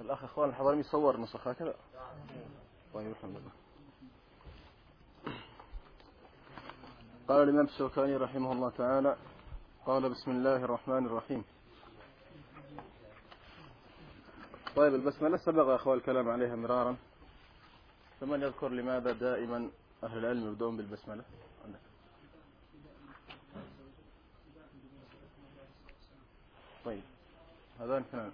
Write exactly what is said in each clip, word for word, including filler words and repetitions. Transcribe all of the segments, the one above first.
الأخ إخوان الحضرمي يصور نسخة كذا. طيب الحمد لله. قال الإمام الشوكاني رحمه الله تعالى: قال بسم الله الرحمن الرحيم. طيب البسملة سبق يا أخوان الكلام عليها مرارا، فمن يذكر لماذا دائما أهل العلم يبدون بالبسملة؟ عندك. طيب هذان اثنان.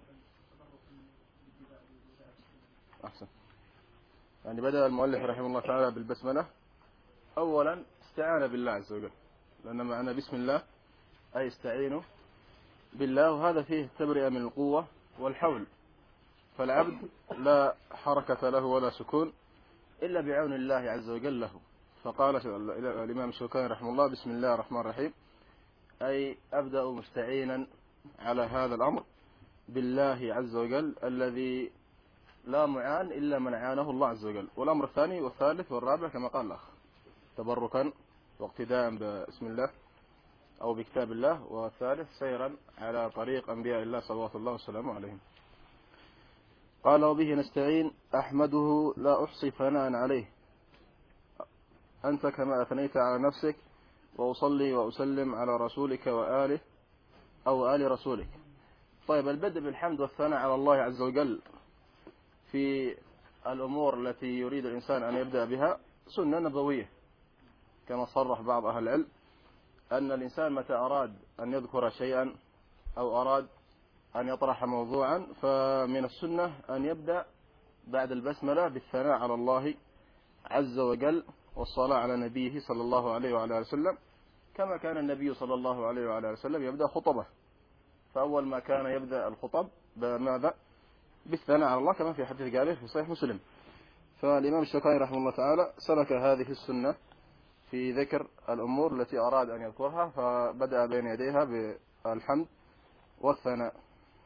أحسن. يعني بدأ المؤلف رحمه الله تعالى بالبسملة. أولا استعان بالله عز وجل، لأن معنى بسم الله أي استعينوا بالله، وهذا فيه التبرئة من القوة والحول، فالعبد لا حركة له ولا سكون إلا بعون الله عز وجل له. فقال الإمام الشوكاني رحمه الله: بسم الله الرحمن الرحيم، أي أبدأ مستعينا على هذا الأمر بالله عز وجل الذي لا معان إلا من عانه الله عز وجل. والأمر الثاني والثالث والرابع كما قال الأخ، تبركا واقتداء باسم الله أو بكتاب الله، والثالث سيرا على طريق أنبياء الله صلوات الله وسلامه عليهم. قال: وبه نستعين أحمده لا أحصي ثناء عليه، أنت كما أثنيت على نفسك، وأصلي وأسلم على رسولك وآله أو آل رسولك. طيب البدء بالحمد والثناء على الله عز وجل في الأمور التي يريد الإنسان أن يبدأ بها سنة نبوية، كما صرح بعض أهل العلم أن الإنسان متى أراد أن يذكر شيئا أو أراد أن يطرح موضوعا فمن السنة أن يبدأ بعد البسملة بالثناء على الله عز وجل والصلاة على نبيه صلى الله عليه وعلى وسلم، كما كان النبي صلى الله عليه وعلى وسلم يبدأ خطبه، فأول ما كان يبدأ الخطب بماذا؟ بالثناء على الله، كما في حديث قاله في صحيح مسلم. فالإمام الشوكاني رحمه الله تعالى سلك هذه السنة في ذكر الأمور التي أراد أن يذكرها، فبدأ بين يديها بالحمد والثناء.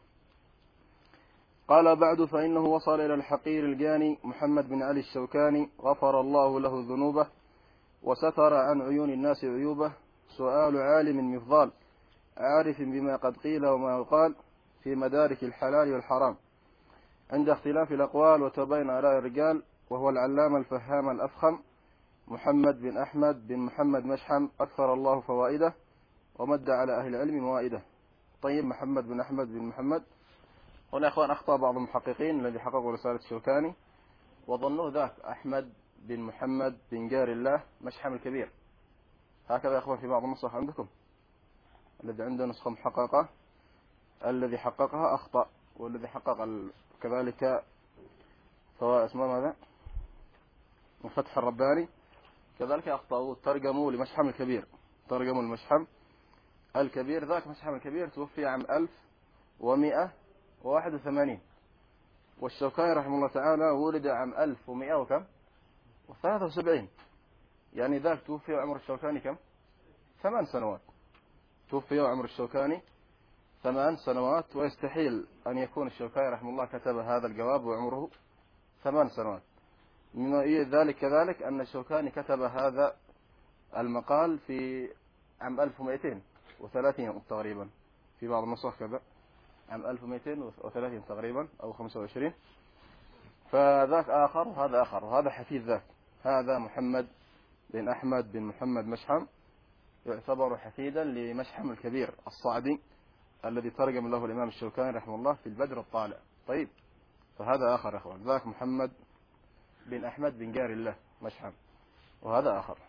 قال: بعد فإنه وصل إلى الحقير الجاني محمد بن علي الشوكاني غفر الله له ذنوبه وستر عن عيون الناس عيوبه، سؤال عالم مفضال عارف بما قد قيل وما يقال في مدارك الحلال والحرام عند اختلاف الأقوال وتبين آراء الرجال، وهو العلامة الفهام الأفخم محمد بن أحمد بن محمد مشحم أكثر الله فوائده ومد على أهل العلم موائده. طيب محمد بن أحمد بن محمد، هنا أخوان أخطأ بعض المحققين الذي حققوا رسالة الشوكاني وظنوه ذاك أحمد بن محمد بن جار الله مشحم الكبير، هكذا يا أخوان في بعض النسخ عندكم. الذي عنده نسخة محققة الذي حققها أخطأ، والذي حقق كذلك سواء اسمه ماذا فتح الرباني كذلك أخطأوا، ترجموا لمشحم الكبير، ترجموا المشحم الكبير، ذاك مشحم الكبير توفي عام ألف ومئة وواحد وثمانين، والشوكاني رحمه الله تعالى ولد عام ألف ومئة وكم وثلاثة وسبعين، يعني ذاك توفي عمر الشوكاني كم؟ ثمان سنوات. توفي عمر الشوكاني ثمان سنوات، ويستحيل أن يكون الشوكاني رحمه الله كتب هذا الجواب وعمره ثمان سنوات. من ذلك كذلك أن الشوكاني كتب هذا المقال في عام ألف ومئتين وثلاثين تقريبا، في بعض النسخ كذا عام ألف ومئتين وثلاثين تقريبا أو خمسة وعشرين، فذاك آخر وهذا آخر، وهذا حفيد ذاك، هذا محمد بن أحمد بن محمد مشحم يعتبر حفيدا لمشحم الكبير الصعدي الذي ترجم له الإمام الشوكاني رحمه الله في البدر الطالع. طيب فهذا آخر يا أخوان، ذاك محمد بن أحمد بن جار الله مشحم، وهذا آخر.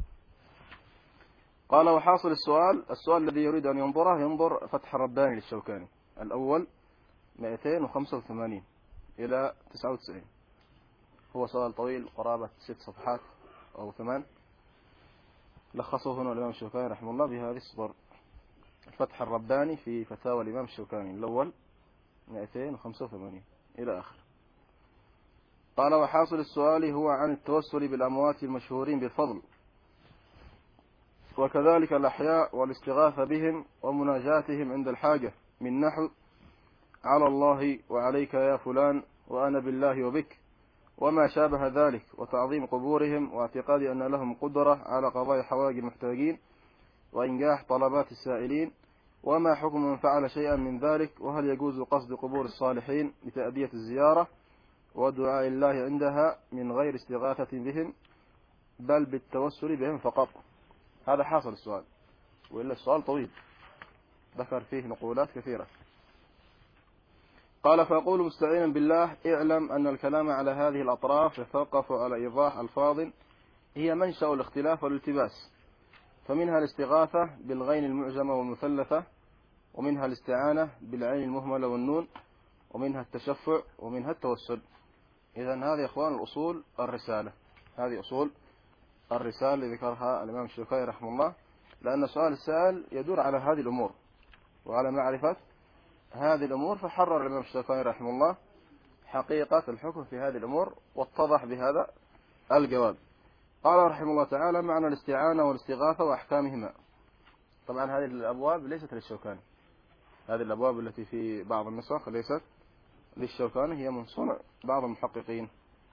قال: وحاصل السؤال السؤال الذي يريد أن ينظره ينظر فتح الرباني للشوكاني الأول مئتين وخمسة وثمانين إلى تسعة وتسعين، هو سؤال طويل قرابة ست صفحات أو ثمان، لخصه هنا الإمام الشوكاني رحمه الله بهذه الصور: الفتح الرباني في فتاوى الإمام الشوكاني الأول مئتين وخمسة وثمانين إلى آخر. قال: وحاصل السؤال هو عن التوسل بالأموات المشهورين بالفضل، وكذلك الأحياء والاستغاثة بهم ومناجاتهم عند الحاجة، من نحو على الله وعليك يا فلان وأنا بالله وبك وما شابه ذلك، وتعظيم قبورهم واعتقاد أن لهم قدرة على قضاء حوائج المحتاجين وإنجاح طلبات السائلين وما حكم من فعل شيئا من ذلك؟ وهل يجوز قصد قبور الصالحين لتأدية الزيارة ودعاء الله عندها من غير استغاثة بهم بل بالتوسل بهم فقط؟ هذا حاصل السؤال، وإلا السؤال طويل ذكر فيه نقولات كثيرة. قال: فأقول مستعينا بالله: اعلم أن الكلام على هذه الأطراف يتوقف على إيضاح ألفاظ هي منشأ الاختلاف والالتباس، فمنها الاستغاثة بالغين المعجمة والمثلثة، ومنها الاستعانة بالعين المهملة والنون، ومنها التشفع، ومنها التوسل. إذن هذه يا إخوان الأصول الرسالة، هذه أصول الرسالة اللي ذكرها الإمام الشوكاني رحمه الله، لأن سؤال السائل يدور على هذه الأمور وعلى معرفة هذه الأمور، فحرر الإمام الشوكاني رحمه الله حقيقة الحكم في هذه الأمور واتضح بهذا الجواب. قال رحمه الله تعالى: معنى الاستعانة والاستغاثة وأحكامهما. طبعا هذه الأبواب ليست للشوكاني، هذه الأبواب التي في بعض النسخ ليست للشوكاني، هي من صنع بعض المحققين.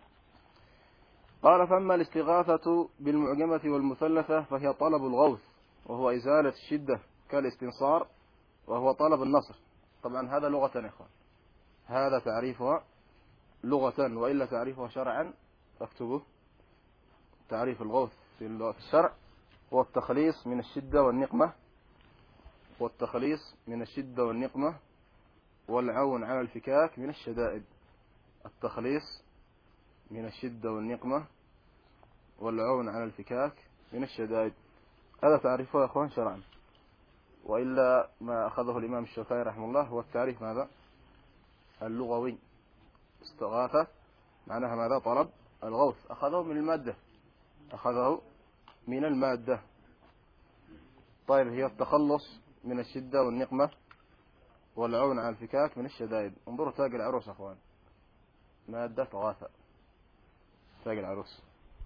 قال: فأما الاستغاثة بالمعجمة والمثلثة فهي طلب الغوث، وهو إزالة الشدة كالاستنصار، وهو طلب النصر. طبعا هذا لغة يا إخوان، هذا تعريفها لغة، وإلا تعريفها شرعا اكتبه. تعريف الغوث في الشرع هو التخليص من الشدة والنقمة، والتخليص من الشدة والنقمة والعون على الفكاك من الشدائد. التخليص من الشدة والنقمة والعون على الفكاك من الشدائد، هذا تعريفه يا أخوان شرعا، وإلا ما أخذه الإمام الشوكاني رحمه الله هو التعريف ماذا؟ اللغوي. استغاثة معناها ماذا؟ طلب الغوث، أخذه من المادة، أخذه من المادة. طيب، هي التخلص من الشدة والنقمة والعون على الفكاك من الشدائد. انظروا تاج العروس أخوان، مادة غاثة، تاج العروس.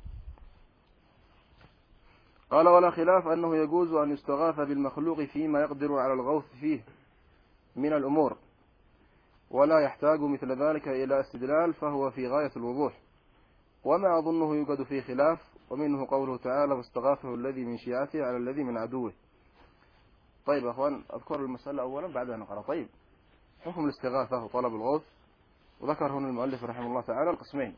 قال: ولا خلاف أنه يجوز أن يستغاث بالمخلوق فيما يقدر على الغوث فيه من الأمور، ولا يحتاج مثل ذلك إلى استدلال، فهو في غاية الوضوح، وما أظنه يوجد فيه خلاف. ومنه قوله تعالى: واستغاثه الذي من شيعته على الذي من عدوه. طيب يا أخوان، أذكر المسألة أولا بعدها نقرأ. طيب، حكم الاستغاثة وطلب الغوث، وذكر هنا المؤلف رحمه الله تعالى القسمين،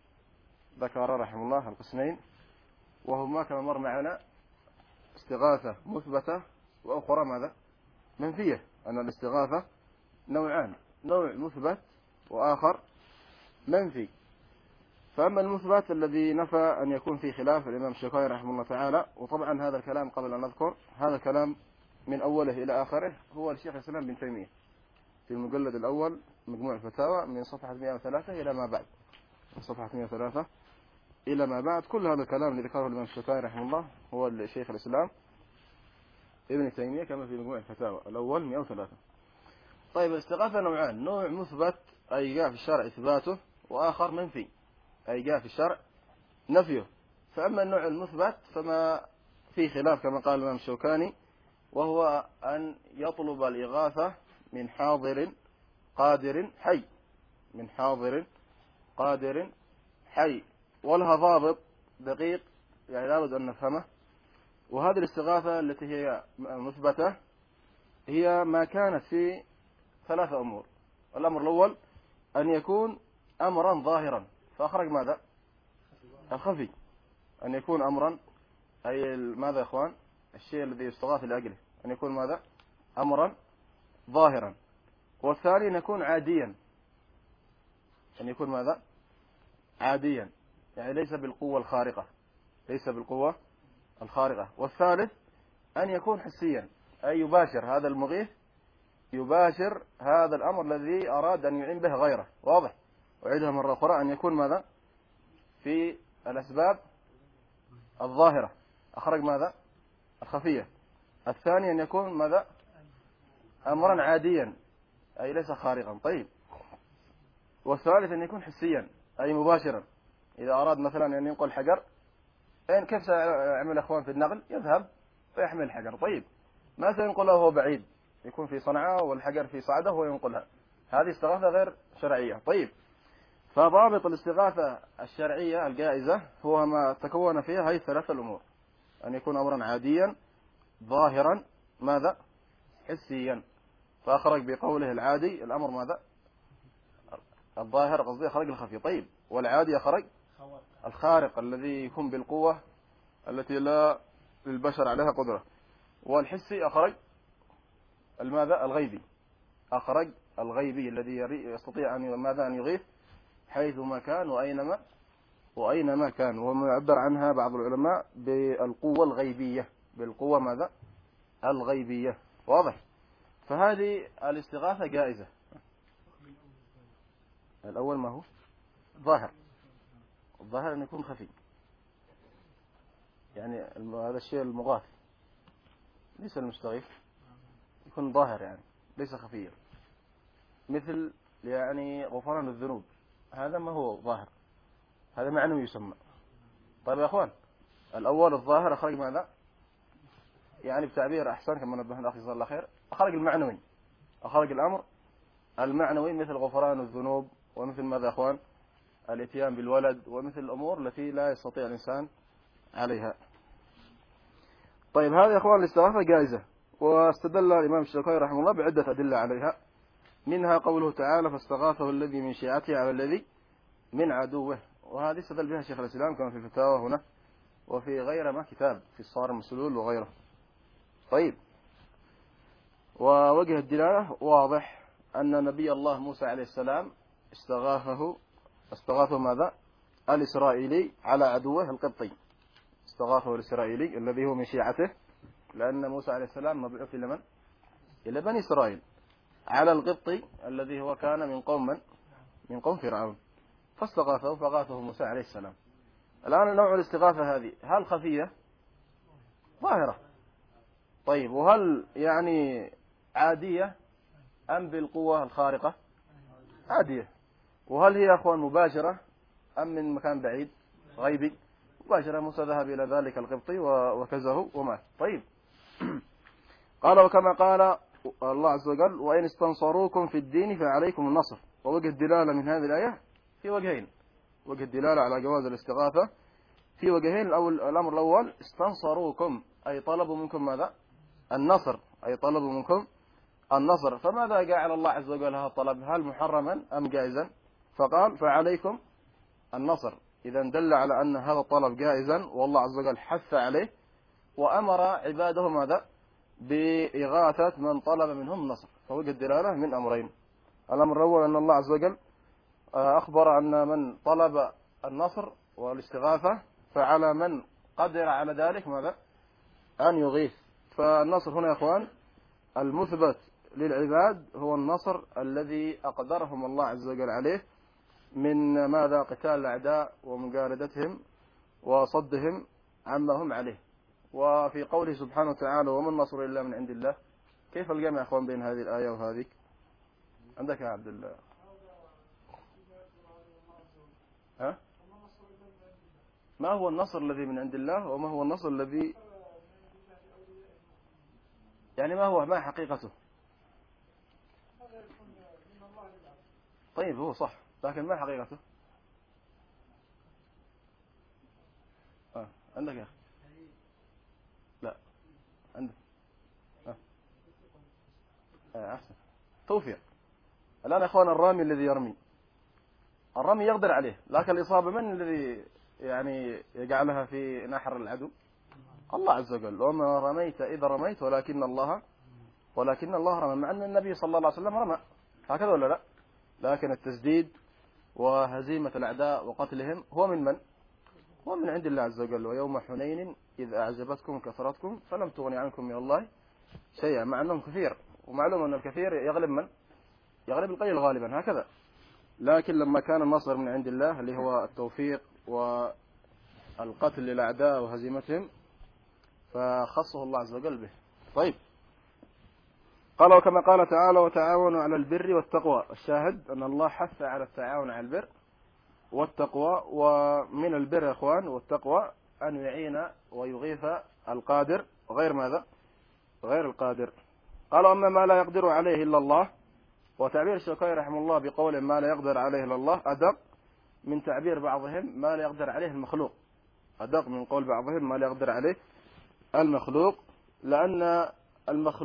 ذكر رحمه الله القسمين، وهما كما مر معنا استغاثة مثبتة وأخرى ماذا؟ منفية. أن الاستغاثة نوعان، نوع مثبت وآخر منفي. فأما المثبت الذي نفى أن يكون في خلاف الإمام الشوكاني رحمه الله تعالى، وطبعا هذا الكلام قبل أن نذكر هذا الكلام من أوله إلى آخره هو الشيخ الإسلام بن تيمية في المجلد الأول مجموع الفتاوى من صفحة مئة وثلاثة إلى ما بعد، من صفحة مئة وثلاثة إلى ما بعد. كل هذا الكلام اللي ذكره الإمام الشوكاني رحمه الله هو الشيخ الإسلام ابن تيمية كما في مجموع الفتاوى الأول مئة وثلاثة. طيب، الاستغاثة نوعان، نوع مثبت أي جاء في الشرع إثباته، وآخر منفي أي جاء في الشرع نفيه. فأما النوع المثبت فما في خلاف كما قال الإمام الشوكاني، وهو أن يطلب الإغاثة من حاضر قادر حي، من حاضر قادر حي، ولها ضابط دقيق يعني لابد أن نفهمه. وهذه الاستغاثة التي هي مثبتة هي ما كانت في ثلاثة أمور. الأمر الأول أن يكون أمرا ظاهرا، فأخرج ماذا؟ الخفي. أن يكون أمرا أي ماذا يا إخوان؟ الشيء الذي يستغاث لأجله أن يكون ماذا؟ أمرا ظاهرا. والثاني أن يكون عاديا، أن يكون ماذا؟ عاديا، يعني ليس بالقوة الخارقة، ليس بالقوة الخارقة. والثالث أن يكون حسيا، أي يباشر هذا المغيث، يباشر هذا الأمر الذي أراد أن يعين به غيره. واضح؟ أعيدها مرة أخرى، أن يكون ماذا؟ في الأسباب الظاهرة، أخرج ماذا؟ الخفية. الثاني أن يكون ماذا؟ أمرا عاديا أي ليس خارقا. طيب، والثالث أن يكون حسيا أي مباشرا، إذا أراد مثلا أن ينقل حجر، إن كيف سيعمل أخوان في النقل؟ يذهب فيحمل الحجر. طيب، ما سينقله وهو بعيد؟ يكون في صنعاء والحجر في صعده وينقلها، هذه استغاثة غير شرعية. طيب، فضابط الاستغاثة الشرعية الجائزة هو ما تكون فيها هذه الثلاثة الأمور: أن يكون أمرا عاديا ظاهرا ماذا؟ حسيا، فأخرج بقوله العادي الأمر ماذا؟ الظاهر قصدي أخرج الخفي. طيب والعادي أخرج الخارق الذي يكون بالقوة التي لا للبشر عليها قدرة. والحسي أخرج الماذا؟ الغيبي، أخرج الغيبي الذي يستطيع أن ماذا؟ أن يغيث حيثما كان وأينما وأينما كان، وهو يعبر عنها بعض العلماء بالقوة الغيبية، بالقوة ماذا؟ الغيبية. واضح؟ فهذه الاستغاثة جائزة. الأول ما هو؟ ظاهر. الظاهر أن يكون خفي، يعني هذا الشيء المغاث ليس المستغيث، يكون ظاهر يعني ليس خفيا، مثل يعني غفران الذنوب، هذا ما هو ظاهر، هذا معنوي يسمى. طيب يا أخوان، الأول الظاهر أخرج ماذا؟ يعني بتعبير أحسن كما نبهنا الأخ جزاه الله خير، أخرج المعنوي، أخرج الأمر المعنوي مثل غفران الذنوب، ومثل ماذا يا أخوان؟ الاتيان بالولد، ومثل الأمور التي لا يستطيع الإنسان عليها. طيب هذه يا أخوان الاستغاثة جائزة، واستدل الإمام الشوكاني رحمه الله بعدة أدلة عليها، منها قوله تعالى فاستغاثه الذي من شيعته على الذي من عدوه، وهذه استدل بها شيخ الإسلام كما في الفتاوى هنا وفي غير ما كتاب في الصارم المسلول وغيره. طيب ووجه الدلالة واضح أن نبي الله موسى عليه السلام استغاثه استغاثه ماذا؟ الإسرائيلي على عدوه القبطي، استغاثه الإسرائيلي الذي هو من شيعته، لأن موسى عليه السلام مبعوث إلى من؟ إلى بني إسرائيل، على القبطي الذي هو كان من قوم من؟ من قوم فرعون، فاستغاثه فغاثه موسى عليه السلام. الآن نوع الاستغاثة هذه هل خفية؟ ظاهرة. طيب وهل يعني عادية أم بالقوة الخارقة؟ عادية. وهل هي أخوان مباشرة أم من مكان بعيد غيبي؟ مباشرة. موسى ذهب إلى ذلك القبطي وكزه ومات. طيب قال وكما قال الله عز وجل وإن استنصروكم في الدين فعليكم النصر. ووجه الدلالة من هذه الآية في وجهين، وجه الدلالة على جواز الاستغاثة في وجهين. الأول الأمر الأول استنصروكم أي طلبوا منكم ماذا؟ النصر، أي طلبوا منكم النصر. فماذا جعل الله عز وجل هذا الطلب؟ هل محرما أم جائزا؟ فقال فعليكم النصر، إذا دل على أن هذا الطلب جائزا، والله عز وجل حث عليه وأمر عباده ماذا؟ بإغاثة من طلب منهم النصر. فوجه الدلالة من أمرين. الأمر الأول أن الله عز وجل أخبر أن من طلب النصر والاستغاثة فعلى من قدر على ذلك ماذا؟ أن يغيث. فالنصر هنا يا أخوان المثبت للعباد هو النصر الذي أقدرهم الله عز وجل عليه من ماذا؟ قتال الأعداء ومجالدتهم وصدهم عما هم عليه. وفي قوله سبحانه وتعالى وما النصر إلا من عند الله، كيف الجمع يا أخوان بين هذه الآية وهذه؟ عندك يا عبد الله؟ ها؟ ما هو النصر الذي من عند الله وما هو النصر الذي يعني ما هو ما حقيقته؟ طيب هو صح، لكن ما حقيقته؟ آه. عندك يا أخي؟ لا عندك. آه. آه. أحسن توفيق. الآن يا أخوان الرامي الذي يرمي، الرمي يقدر عليه، لكن الإصابة من الذي يعني يجعلها في نحر العدو؟ الله عز وجل. وما رميت إذا رميت ولكن الله ولكن الله رمى، مع أن النبي صلى الله عليه وسلم رمى هكذا ولا لا؟ لكن التسديد وهزيمة الأعداء وقتلهم هو من من؟ هو من عند الله عز وجل. ويوم حنين إذ أعجبتكم كثرتكم فلم تغني عنكم من الله شيئا، مع أنهم كثير، ومعلوم أن الكثير يغلب من؟ يغلب القليل غالبا هكذا. لكن لما كان النصر من عند الله اللي هو التوفيق والقتل للأعداء وهزيمتهم فخصه الله عز وجل به. طيب قال وكما قال تعالى وتعاونوا على البر والتقوى. الشاهد أن الله حث على التعاون على البر والتقوى. ومن البر يا أخوان والتقوى أن يعين ويغيث القادر غير ماذا؟ غير القادر. قال أما ما لا يقدر عليه إلا الله. وتعبير الشوكاني رحمه الله بقول ما لا يقدر عليه إلا الله أدق من تعبير بعضهم ما لا يقدر عليه المخلوق، أدق من قول بعضهم ما لا يقدر عليه المخلوق، لأن المخلوق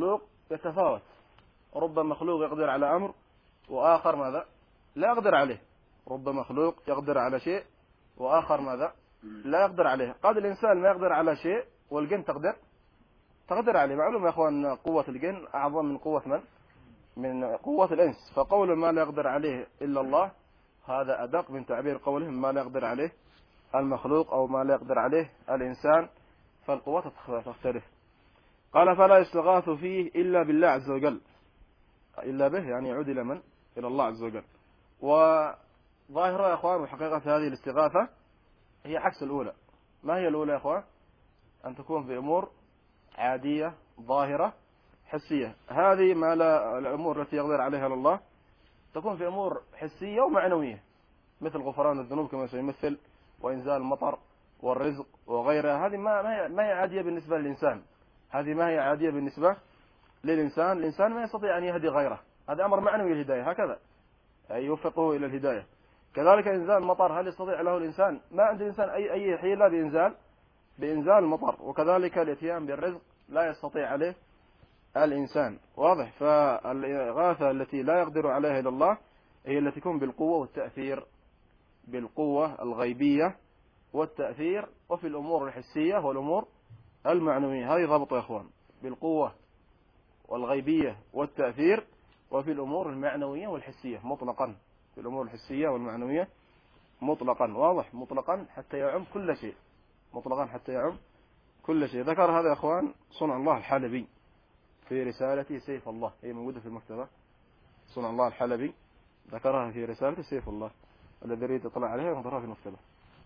يتفاوت. رب مخلوق يقدر على أمر وآخر ماذا لا يقدر عليه. رب مخلوق يقدر على شيء وآخر ماذا لا يقدر عليه. قد الإنسان ما يقدر على شيء والجن تقدر تقدر عليه. معلوم يا أخوان قوة الجن أعظم من قوة من من قوة الإنس. فقول ما لا يقدر عليه إلا الله هذا أدق من تعبير قولهم ما لا يقدر عليه المخلوق أو ما لا يقدر عليه الإنسان، فالقوة تختلف. قال فلا يستغاث فيه إلا بالله عز وجل. إلا به يعني يعود إلى من؟ إلى الله عز وجل. وظاهرة يا أخوان وحقيقة هذه الاستغاثة هي عكس الأولى. ما هي الأولى يا أخوان؟ أن تكون في أمور عادية ظاهرة حسية. هذه ما لا الأمور التي يقدر عليها الله تكون في أمور حسية ومعنوية، مثل غفران الذنوب كما سيمثل، وإنزال المطر والرزق وغيرها. هذه ما ما هي, ما هي عادية بالنسبة للإنسان. هذه ما هي عادية بالنسبة للإنسان. الإنسان ما يستطيع أن يهدي غيره، هذا أمر معنوي الهداية، هكذا أي يوفقه إلى الهداية. كذلك إنزال المطر هل يستطيع له الإنسان؟ ما عند الإنسان أي أي حيلة بإنزال بإنزال المطر. وكذلك الاتيان بالرزق لا يستطيع عليه الإنسان. واضح؟ فالإغاثة التي لا يقدر عليها إلا الله هي التي تكون بالقوة والتأثير، بالقوة الغيبية والتأثير، وفي الأمور الحسية والأمور المعنوية. هذه ضبط يا أخوان، بالقوة والغيبية والتأثير، وفي الأمور المعنوية والحسية مطلقا، في الأمور الحسية والمعنوية مطلقا. واضح؟ مطلقا حتى يعم كل شيء، مطلقا حتى يعم كل شيء. ذكر هذا يا أخوان صنع الله الحلبي في رسالة سيف الله، هي موجودة في المكتبة. صنع الله الحلبي ذكرها في رسالة سيف الله، الذي يريد يطلع عليها ينظرها في المكتبة.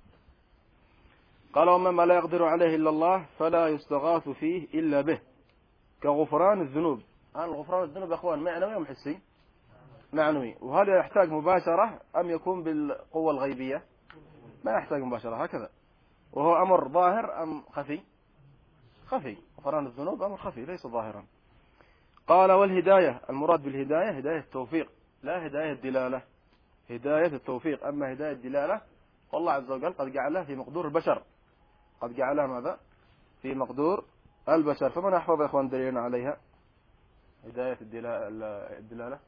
قال وما ما لا يقدر عليه إلا الله فلا يستغاث فيه إلا به كغفران الذنوب. الآن غفران الذنوب يا أخوان معنوي أم حسي؟ معنوي. وهل يحتاج مباشرة أم يكون بالقوة الغيبية؟ ما يحتاج مباشرة، هكذا. وهو أمر ظاهر أم خفي؟ خفي. غفران الذنوب أمر خفي ليس ظاهرا. قال والهداية المراد بالهداية هداية التوفيق لا هداية الدلالة. هداية التوفيق. أما هداية الدلالة والله عز وجل قد جعلها في مقدور البشر، قد جعلها ماذا؟ في مقدور البشر. فمن أحفظ يا أخوان دليلنا عليها هداية الدلالة؟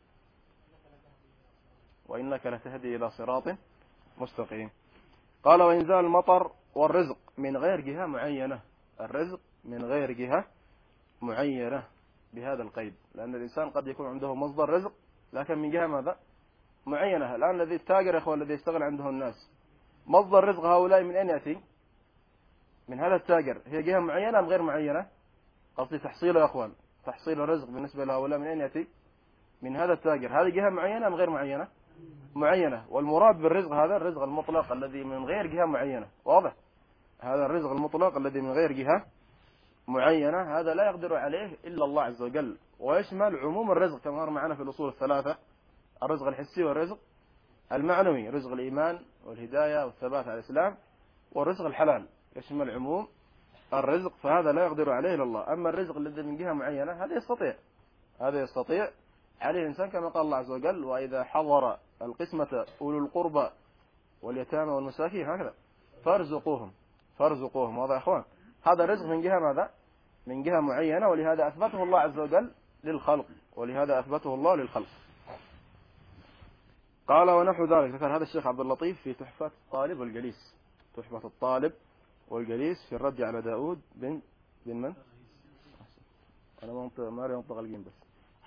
وإنك لتهدي إلى صراط مستقيم. قال وإنزال المطر والرزق من غير جهة معينة. الرزق من غير جهة معينة بهذا القيد، لأن الإنسان قد يكون عنده مصدر رزق لكن من جهة ماذا؟ معينة. الآن الذي التاجر يا أخوان الذي يشتغل عنده الناس، مصدر رزق هؤلاء من أين يأتي؟ من هذا التاجر. هي جهة معينة أم غير معينة؟ قصدي تحصيله يا أخوان، تحصيل الرزق بالنسبة لهؤلاء من أين يأتي؟ من هذا التاجر. هذه جهة معينة أم غير معينة؟ معينة. والمراد بالرزق هذا الرزق المطلق الذي من غير جهة معينة. واضح؟ هذا الرزق المطلق الذي من غير جهة معينة هذا لا يقدر عليه إلا الله عز وجل، ويشمل عموم الرزق كما مر معنا في الأصول الثلاثة: الرزق الحسي والرزق المعنوي، رزق الإيمان والهداية والثبات على الإسلام، والرزق الحلال يشمل عموم الرزق. فهذا لا يقدر عليه إلا الله. أما الرزق الذي من جهة معينة هذا يستطيع، هذا يستطيع عليه الإنسان كما قال الله عز وجل: وإذا حضر القسمة أولو القربى واليتامى والمساكين هكذا فارزقوهم فارزقوهم. هذا يا أخوان هذا رزق من جهة ماذا؟ من جهة معينة، ولهذا أثبته الله عز وجل للخلق، ولهذا أثبته الله للخلق. قال ونحو ذلك. ذكر هذا الشيخ عبد اللطيف في تحفة الطالب والجليس، تحفة الطالب والجليس في الرد على داود بن بن من؟ أنا ما أنطق ما أنطق الجيم بس.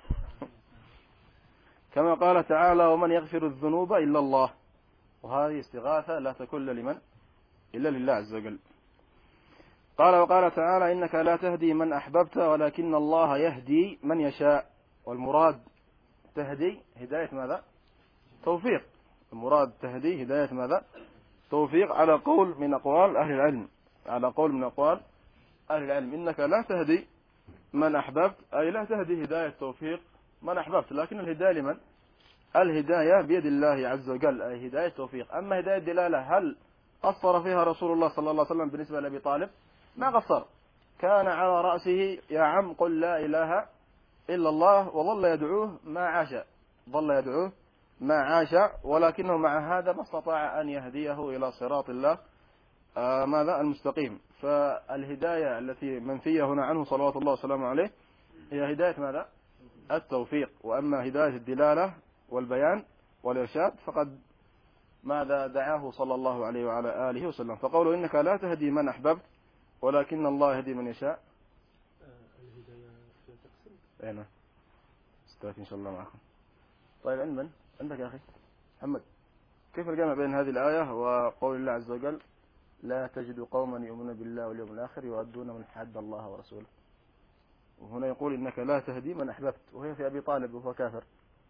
كما قال تعالى: ومن يغفر الذنوب إلا الله. وهذه استغاثة لا تكون لمن؟ إلا لله عز وجل. قال وقال تعالى: إنك لا تهدي من أحببت ولكن الله يهدي من يشاء. والمراد تهدي هداية ماذا؟ توفيق. المراد تهدي هداية ماذا؟ توفيق، على قول من أقوال أهل العلم، على قول من أقوال أهل العلم. إنك لا تهدي من أحببت أي لا تهدي هداية توفيق من أحببت، لكن الهداية لمن؟ الهداية بيد الله عز وجل، أي هداية توفيق. أما هداية دلالة هل قصر فيها رسول الله صلى الله عليه وسلم بالنسبة لأبي طالب؟ ما قصر، كان على رأسه يا عم قل لا إله إلا الله، وظل يدعوه ما عاش، ظل يدعوه ما عاش، ولكنه مع هذا ما استطاع أن يهديه إلى صراط الله آه ماذا؟ المستقيم. فالهداية التي منفية هنا عنه صلوات الله وسلامه عليه هي هداية ماذا؟ التوفيق. وأما هداية الدلالة والبيان والإرشاد فقد ماذا دعاه صلى الله عليه وعلى آله وسلم، فقوله إنك لا تهدي من أحببت ولكن الله يهدي من يشاء. الهداية فيها تقسيم. أين استويت إن شاء الله معكم. طيب علما عندك يا أخي محمد، كيف الجمع بين هذه الآية وقول الله عز وجل لا تجد قوما يؤمنون بالله واليوم الآخر يؤدون من حد الله ورسوله، وهنا يقول إنك لا تهدي من أحببت وهي في أبي طالب وهو كافر.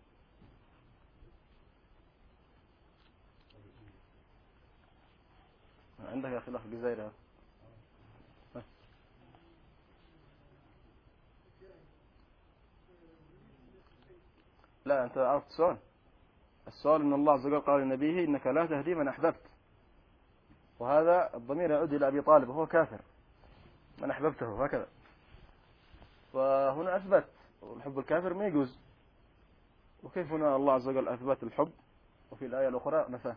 عندك يا أخي الأخ جزيرة. لا أنت عرفت السؤال. السؤال إن الله عز وجل قال لنبيه إنك لا تهدي من أحببت، وهذا الضمير يعود إلى أبي طالب وهو كافر، من أحببته هكذا، فهنا أثبت الحب الكافر ما يجوز، وكيف هنا الله عز وجل أثبت الحب وفي الآية الأخرى نفاه.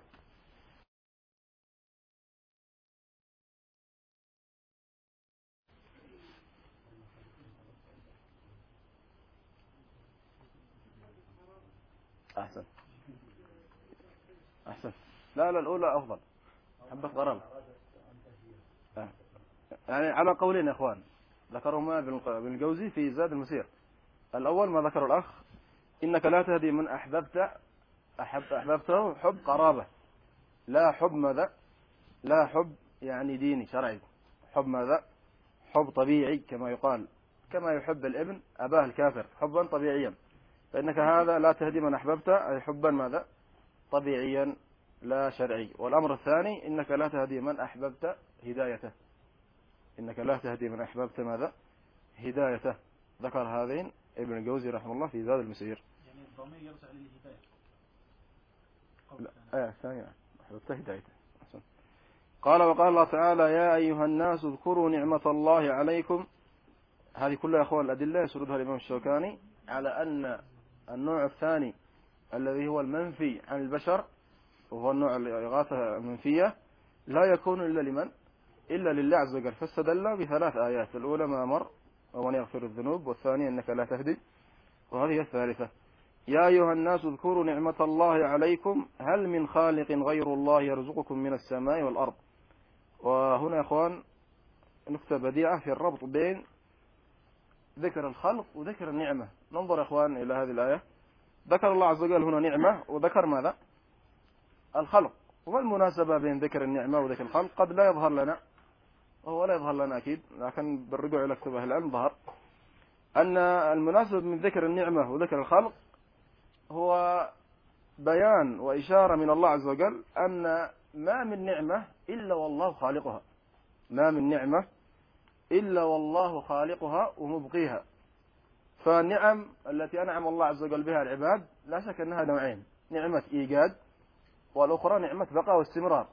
أحسن أحسن لا لا الأولى أفضل، حبة غرام. يعني على قولين يا إخوان ذكرهما ابن الجوزي في زاد المسير. الأول ما ذكر الأخ إنك لا تهدي من أحببت، أحب أحببته حب قرابة، لا حب ماذا؟ لا حب يعني ديني شرعي، حب ماذا؟ حب طبيعي كما يقال، كما يحب الابن أباه الكافر حبا طبيعيا، فإنك هذا لا تهدي من أحببت أي حبا ماذا؟ طبيعيا لا شرعي. والأمر الثاني إنك لا تهدي من أحببت هدايته، إنك لا تهدي من أحببت ماذا؟ هدايته. ذكر هذين ابن الجوزي رحمه الله في زاد المسير. يعني الضمير يرجع للهداية. لا آه ثانية أحببت هدايته. قال وقال الله تعالى يا أيها الناس اذكروا نعمة الله عليكم. هذه كلها يا أخوان الأدلة يسردها الإمام الشوكاني على أن النوع الثاني الذي هو المنفي عن البشر وهو النوع الإغاثة المنفية لا يكون إلا لمن؟ إلا لله عز وجل، فاستدل بثلاث آيات، الأولى ما أمر ومن يغفر الذنوب، والثانية إنك لا تهدي، وهذه الثالثة يا أيها الناس اذكروا نعمة الله عليكم هل من خالق غير الله يرزقكم من السماء والأرض. وهنا يا أخوان نكتة بديعة في الربط بين ذكر الخلق وذكر النعمة. ننظر يا أخوان إلى هذه الآية، ذكر الله عز وجل هنا نعمة وذكر ماذا؟ الخلق. وما المناسبة بين ذكر النعمة وذكر الخلق؟ قد لا يظهر لنا، وهو لا يظهر لنا أكيد، لكن بالرجوع إلى كتب أهل العلم ظهر أن المناسب من ذكر النعمة وذكر الخلق هو بيان وإشارة من الله عز وجل أن ما من نعمة إلا والله خالقها، ما من نعمة إلا والله خالقها ومبقيها. فالنعم التي أنعم الله عز وجل بها العباد لا شك أنها نوعين، نعمة إيجاد والأخرى نعمة بقاء واستمرار.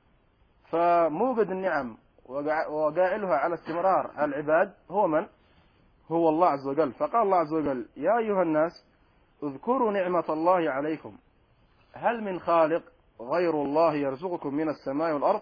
فموجد النعم وقائلها على استمرار العباد هو من؟ هو الله عز وجل. فقال الله عز وجل يا أيها الناس اذكروا نعمة الله عليكم هل من خالق غير الله يرزقكم من السماء والأرض.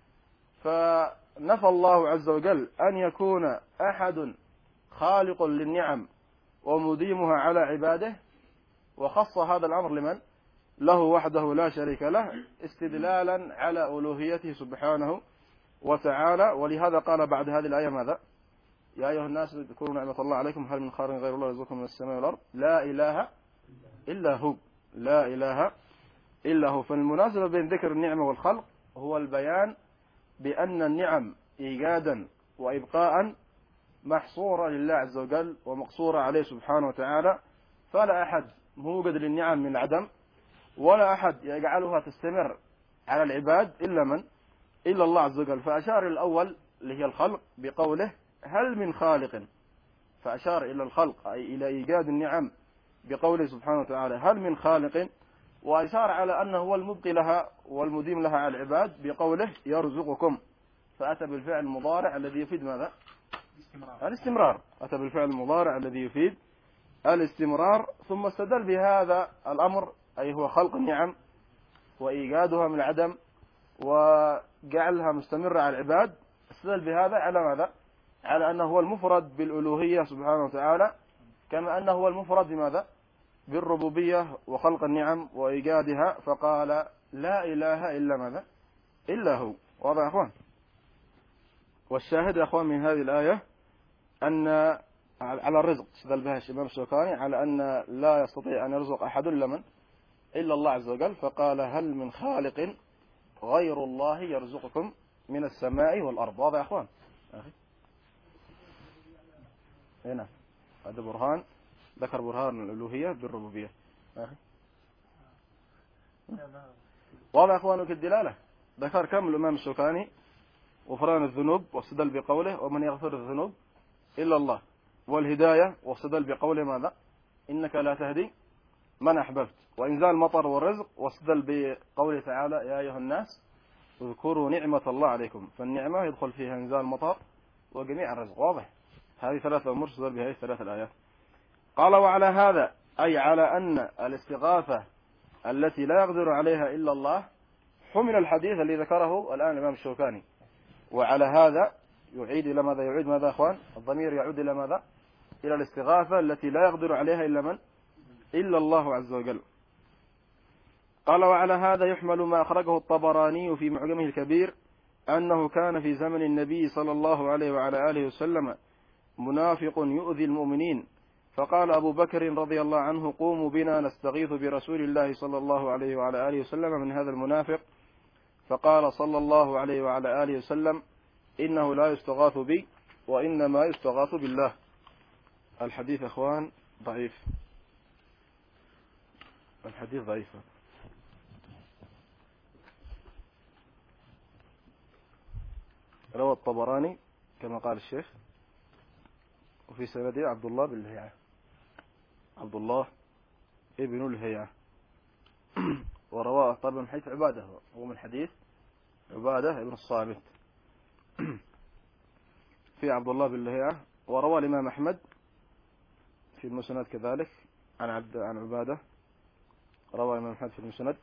فنفى الله عز وجل أن يكون أحد خالق للنعم ومديمها على عباده، وخص هذا الأمر لمن؟ له وحده لا شريك له، استدلالا على ألوهيته سبحانه وتعالى. ولهذا قال بعد هذه الآية ماذا؟ يا أيها الناس اذكروا نعمة الله عليكم هل من خالق غير الله يرزقكم من السماء والأرض لا إله إلا هو، لا إله إلا هو. فالمناسبة بين ذكر النعمة والخلق هو البيان بأن النعم إيجادا وإبقاء محصورة لله عز وجل ومقصورة عليه سبحانه وتعالى، فلا أحد موجد للنعم من العدم، ولا أحد يجعلها تستمر على العباد إلا من؟ إلا الله عز وجل. فأشار الأول اللي هي الخلق بقوله هل من خالق، فأشار إلى الخلق أي إلى إيجاد النعم بقوله سبحانه وتعالى هل من خالق، وأشار على أنه هو المبقي لها والمديم لها على العباد بقوله يرزقكم، فأتى بالفعل المضارع الذي يفيد ماذا؟ الاستمرار. الاستمرار، أتى بالفعل المضارع الذي يفيد الاستمرار. ثم استدل بهذا الأمر أي هو خلق النعم وإيجادها من العدم وجعلها مستمرة على العباد، استدل بهذا على ماذا؟ على أنه هو المفرد بالألوهية سبحانه وتعالى كما أنه هو المفرد بماذا؟ بالربوبية وخلق النعم وإيجادها، فقال لا إله إلا ماذا؟ إلا هو. واضح يا أخوان؟ والشاهد يا أخوان من هذه الآية أن على الرزق استدل بها الإمام الشوكاني على أن لا يستطيع أن يرزق أحد إلا من؟ إلا الله عز وجل، فقال هل من خالق غير الله يرزقكم من السماء والأرض. واضح يا أخوان؟ أخي هنا هذا برهان، ذكر برهان الألوهية بالربوبية. أخي واضح يا أخوانك الدلالة؟ ذكر كم الإمام الشوكاني؟ غفران الذنوب واستدل بقوله ومن يغفر الذنوب إلا الله، والهداية واستدل بقوله ماذا؟ إنك لا تهدي من أحببت، وإنزال المطر والرزق واستدل بقوله تعالى يا أيها الناس اذكروا نعمة الله عليكم، فالنعمة يدخل فيها إنزال المطر وجميع الرزق. واضح؟ هذه ثلاثة أمور استدل بهذه الثلاث الآيات. قال وعلى هذا أي على أن الاستغاثة التي لا يقدر عليها إلا الله حمل الحديث الذي ذكره الآن الإمام الشوكاني. وعلى هذا يعيد إلى ماذا؟ يعيد ماذا أخوان؟ الضمير يعود إلى ماذا؟ إلى الاستغاثة التي لا يقدر عليها إلا من؟ إلا الله عز وجل. قال وعلى هذا يحمل ما أخرجه الطبراني في معجمه الكبير أنه كان في زمن النبي صلى الله عليه وعلى آله وسلم منافق يؤذي المؤمنين، فقال أبو بكر رضي الله عنه قوموا بنا نستغيث برسول الله صلى الله عليه وعلى آله وسلم من هذا المنافق، فقال صلى الله عليه وعلى آله وسلم إنه لا يستغاث بي وإنما يستغاث بالله. الحديث أخوان ضعيف، الحديث ضعيف. روى الطبراني كما قال الشيخ، وفي سنده عبد الله بن الهيعة، عبد الله ابن الهيعة. ورواه طبعا من حيث عبادة، هو من حديث عبادة ابن الصامت في عبد الله بن الهيعة. وروى الإمام أحمد في المسند كذلك عن عبد عن عبادة، روى الإمام أحمد في المسند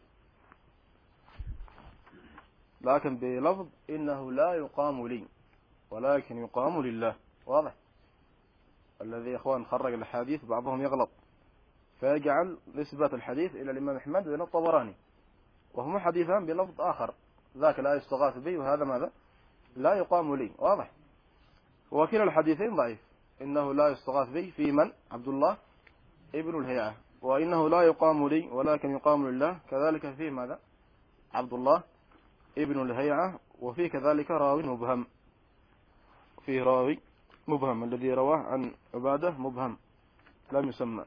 لكن بلفظ إنه لا يقام لي ولكن يقام لله. واضح؟ الذي يا إخوان خرج الحديث بعضهم يغلط فيجعل نسبة الحديث إلى الإمام أحمد وإلى الطبراني، وهما حديثان بلفظ آخر، ذاك لا يستغاث به وهذا ماذا؟ لا يقام لي. واضح؟ وكلا الحديثين ضعيف، إنه لا يستغاث به في من؟ عبد الله ابن الهيعة، وإنه لا يقام لي ولكن يقام لله كذلك في ماذا؟ عبد الله ابن الهيعة. وفي كذلك راوي مبهم، فيه راوي مبهم الذي رواه عن عبادة مبهم لم يسمى.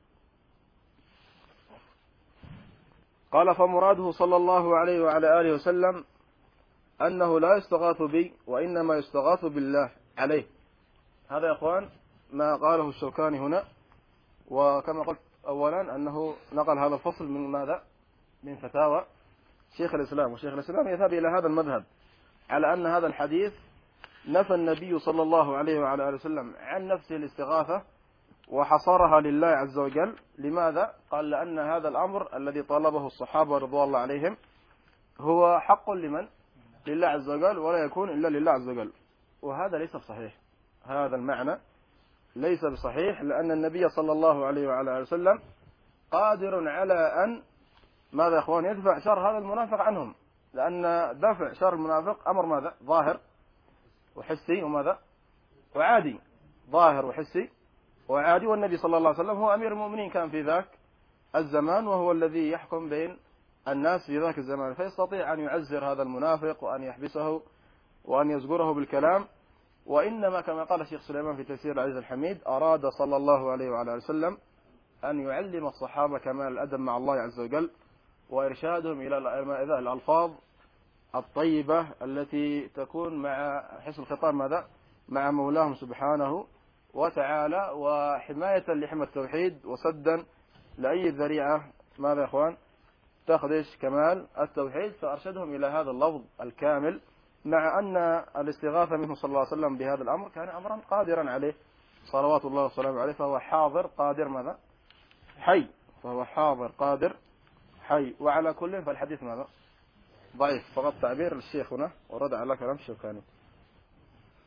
قال فمراده صلى الله عليه وعلى آله وسلم أنه لا يستغاث بي وإنما يستغاث بالله عليه. هذا يا أخوان ما قاله الشوكاني هنا، وكما قلت أولا أنه نقل هذا الفصل من ماذا؟ من فتاوى شيخ الإسلام، وشيخ الإسلام يذهب إلى هذا المذهب على أن هذا الحديث نفى النبي صلى الله عليه وعلى آله وسلم عن نفسه الاستغاثة وحصرها لله عز وجل. لماذا؟ قال لأن هذا الأمر الذي طلبه الصحابة رضوان الله عليهم هو حق لمن؟ لله عز وجل، ولا يكون إلا لله عز وجل، وهذا ليس بصحيح. هذا المعنى ليس بصحيح، لأن النبي صلى الله عليه وعلى آله وسلم قادر على أن ماذا يا أخوان؟ يدفع شر هذا المنافق عنهم، لأن دفع شر المنافق أمر ماذا؟ ظاهر وحسي وماذا؟ وعادي. ظاهر وحسي وعادي، والنبي صلى الله عليه وسلم هو أمير المؤمنين كان في ذاك الزمان، وهو الذي يحكم بين الناس في ذاك الزمان، فيستطيع أن يعزر هذا المنافق وأن يحبسه وأن يزجره بالكلام. وإنما كما قال الشيخ سليمان في تفسير العزيز الحميد أراد صلى الله عليه وعلى آله وسلم أن يعلم الصحابة كمال الأدب مع الله عز وجل، وإرشادهم إلى الألفاظ الطيبة التي تكون مع حسن الخطاب ماذا؟ مع مولاهم سبحانه وتعالى، وحماية لحمى التوحيد وسدا لأي ذريعة ماذا يا أخوان؟ تخدش كمال التوحيد. فأرشدهم إلى هذا اللفظ الكامل، مع أن الاستغاثة منه صلى الله عليه وسلم بهذا الأمر كان أمرا قادرا عليه صلوات الله وسلامه عليه، فهو حاضر قادر ماذا؟ حي، فهو حاضر قادر حي. وعلى كل فالحديث ماذا؟ ضعيف، فقط تعبير للشيخ هنا ورد على كلام الشوكاني.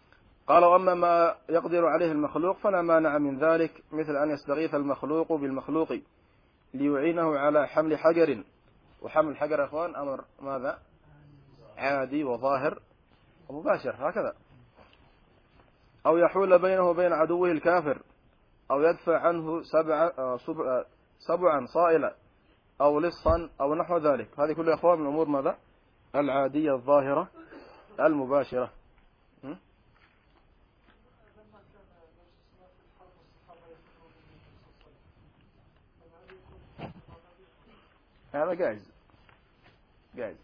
قال وأما ما يقدر عليه المخلوق فلا مانع من ذلك، مثل أن يستغيث المخلوق بالمخلوق ليعينه على حمل حجر، وحمل الحجر يا أخوان أمر ماذا؟ عادي وظاهر ومباشر هكذا. أو يحول بينه وبين عدوه الكافر، أو يدفع عنه سبع سبعا صائلا أو لصا أو نحو ذلك. هذه كلها يا أخوان من الأمور ماذا؟ العادية الظاهرة المباشرة. هذا جائز جائز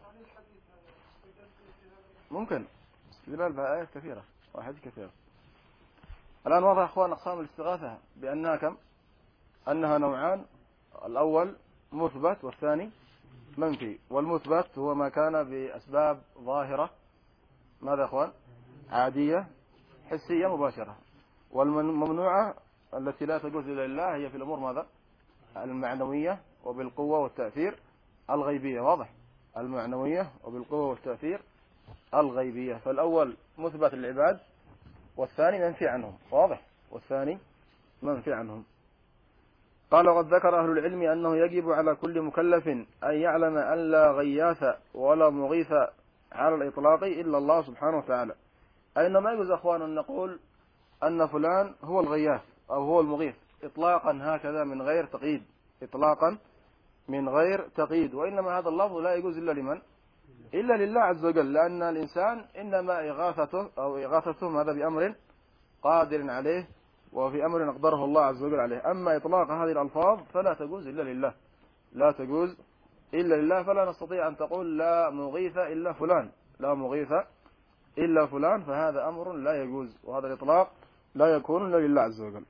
ممكن استدلال بآيات كثيرة وأحاديث كثيرة. الآن واضح أخوان أقسام الاستغاثة بأنها كم؟ أنها نوعان، الأول مثبت والثاني منفي. والمثبت هو ما كان بأسباب ظاهرة ماذا أخوان؟ عادية حسية مباشرة. والممنوعة التي لا تجوز إلا لله هي في الأمور ماذا؟ المعنوية وبالقوة والتأثير الغيبية. واضح؟ المعنوية وبالقوة والتأثير الغيبية. فالأول مثبت للعباد والثاني منفي عنهم. واضح؟ والثاني منفي عنهم. قال وقد ذكر أهل العلم أنه يجب على كل مكلف أن يعلم أن لا غياث ولا مغيث على الإطلاق إلا الله سبحانه وتعالى. أين ما يجوز أخوان أن نقول أن فلان هو الغياث أو هو المغيث إطلاقا هكذا من غير تقييد، إطلاقا من غير تقييد. وإنما هذا اللفظ لا يجوز إلا لمن؟ إلا لله عز وجل، لأن الإنسان إنما إغاثته أو إغاثته هذا بأمر قادر عليه وفي أمر أقدره الله عز وجل عليه. أما إطلاق هذه الألفاظ فلا تجوز إلا لله، لا تجوز إلا لله. فلا نستطيع أن تقول لا مغيث إلا فلان، لا مغيث إلا فلان، فهذا أمر لا يجوز، وهذا الإطلاق لا يكون إلا لله عز وجل.